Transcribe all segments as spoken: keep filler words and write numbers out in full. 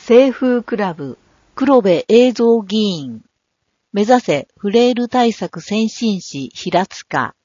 清風クラブ黒部映像議員目指せフレイル対策先進市平塚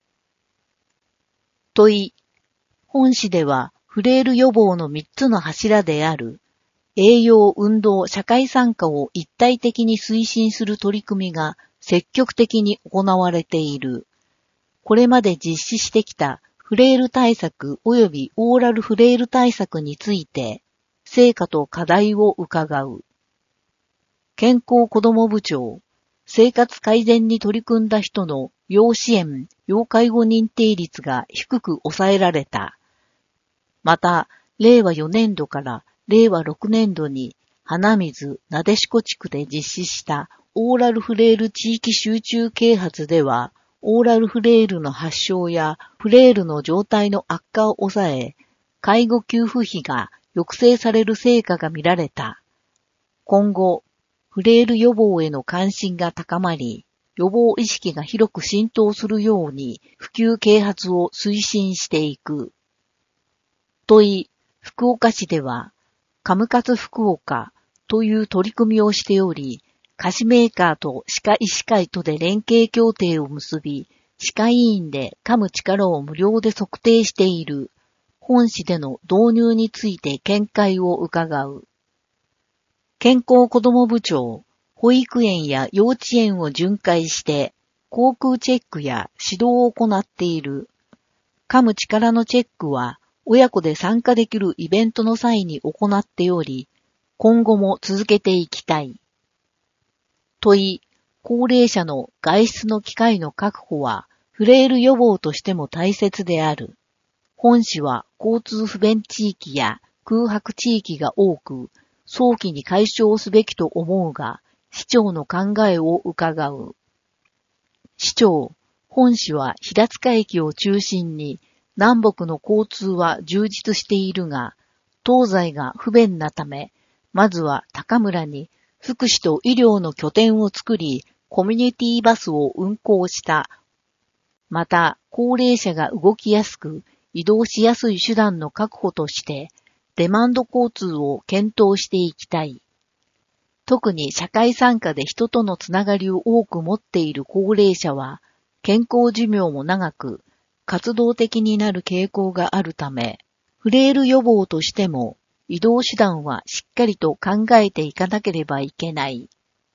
問い本市ではフレイル予防のみっつの柱である栄養、運動、社会参加を一体的に推進する取り組みが積極的に行われている。これまで実施してきたフレイル対策及びオーラルフレイル対策について、成果と課題を伺う。健康子ども部長、生活改善に取り組んだ人の要支援、要介護認定率が低く抑えられた。また、れいわよねんどかられいわろくねんどに花水なでしこ地区で実施したオーラルフレイル地域集中啓発では、オーラルフレイルの発症やフレイルの状態の悪化を抑え、介護給付費が抑制される成果が見られた。今後、フレイル予防への関心が高まり、予防意識が広く浸透するように普及啓発を推進していく。問い、福岡市では、カムカツ福岡という取り組みをしており、菓子メーカーと歯科医師会とで連携協定を結び、歯科医院で噛む力を無料で測定している。本市での導入について見解を伺う。健康子ども部長、保育園や幼稚園を巡回して、航空チェックや指導を行っている。噛む力のチェックは、親子で参加できるイベントの際に行っており、今後も続けていきたい。問い、高齢者の外出の機会の確保は、フレイル予防としても大切である。本市は交通不便地域や空白地域が多く、早期に解消すべきと思うが、市長の考えを伺う。市長、本市は平塚駅を中心に、南北の交通は充実しているが、東西が不便なため、まずは高村に福祉と医療の拠点を作り、コミュニティバスを運行した。また、高齢者が動きやすく、移動しやすい手段の確保として、デマンド交通を検討していきたい。特に社会参加で人とのつながりを多く持っている高齢者は、健康寿命も長く、活動的になる傾向があるため、フレイル予防としても、移動手段はしっかりと考えていかなければいけない。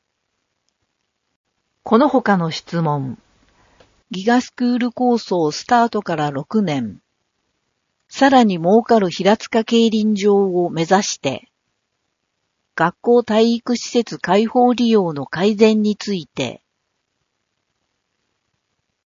この他の質問。ギガスクール構想スタートからろくねん。さらに儲かる平塚競輪場を目指して、学校体育施設開放利用の改善について、